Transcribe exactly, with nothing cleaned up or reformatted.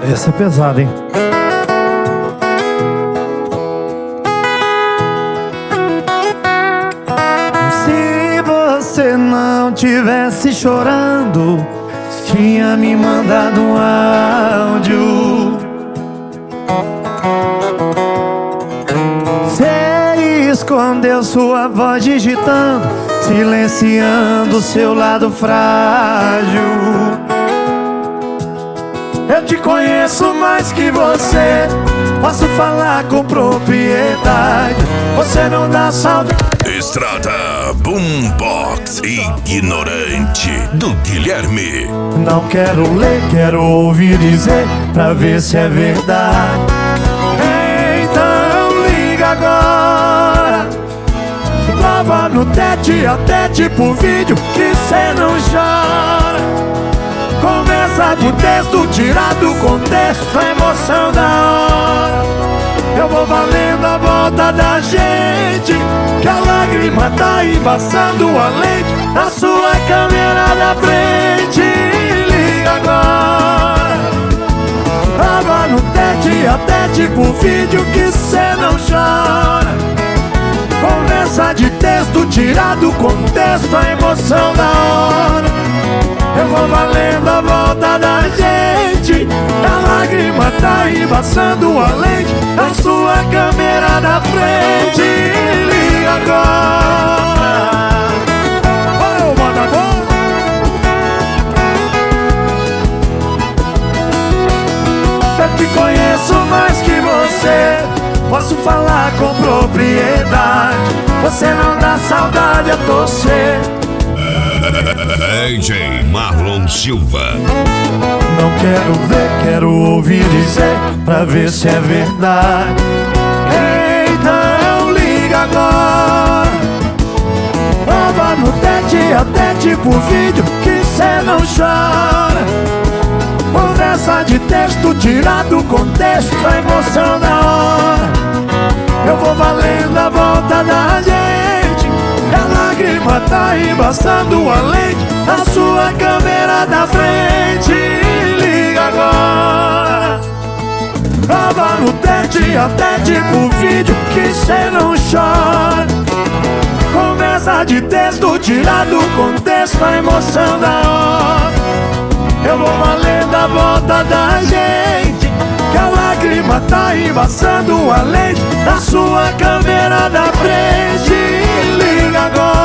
Essa é pesada, hein? Se você não tivesse chorando, tinha me mandado um áudio. Você escondeu sua voz digitando, silenciando seu lado frágil. Eu te conheço mais que você, posso falar com propriedade. Você não dá saudade. Estrada Boombox Ignorante do Guilherme. Não quero ler, quero ouvir dizer, pra ver se é verdade. Então liga agora, prova no tete a tete por vídeo que cê não chora. Conversa de texto tirado do contexto, a emoção da hora. Eu vou valendo a volta da gente, que a lágrima tá embaçando a lente na sua câmera da frente. Liga agora, prova no tete a tete por vídeo que cê não chora. Conversa de texto tirado do contexto, a emoção da hora. Eu vou valendo a volta da gente, a lágrima tá embaçando a lente na sua câmera da frente. Liga agora. Ô, bota bom. Eu te conheço mais que você, posso falar com propriedade. Você não dá saudade a torcer. D J Marlon Silva. Não quero ver, quero ouvir dizer, pra ver se é verdade. Então liga agora, prova no tete a tete por vídeo que cê não chora. Conversa de texto tirado do contexto, a emoção da hora. Eu vou valendo a volta da gente, a lágrima tá embaçando a lente na sua câmera da frente. Liga agora, prova no tete a tete por vídeo que cê não chora. Conversa de texto tirado do contexto, a emoção da hora. Eu vou valendo a volta da gente, que a lágrima tá embaçando a lente na sua câmera da frente. Liga agora.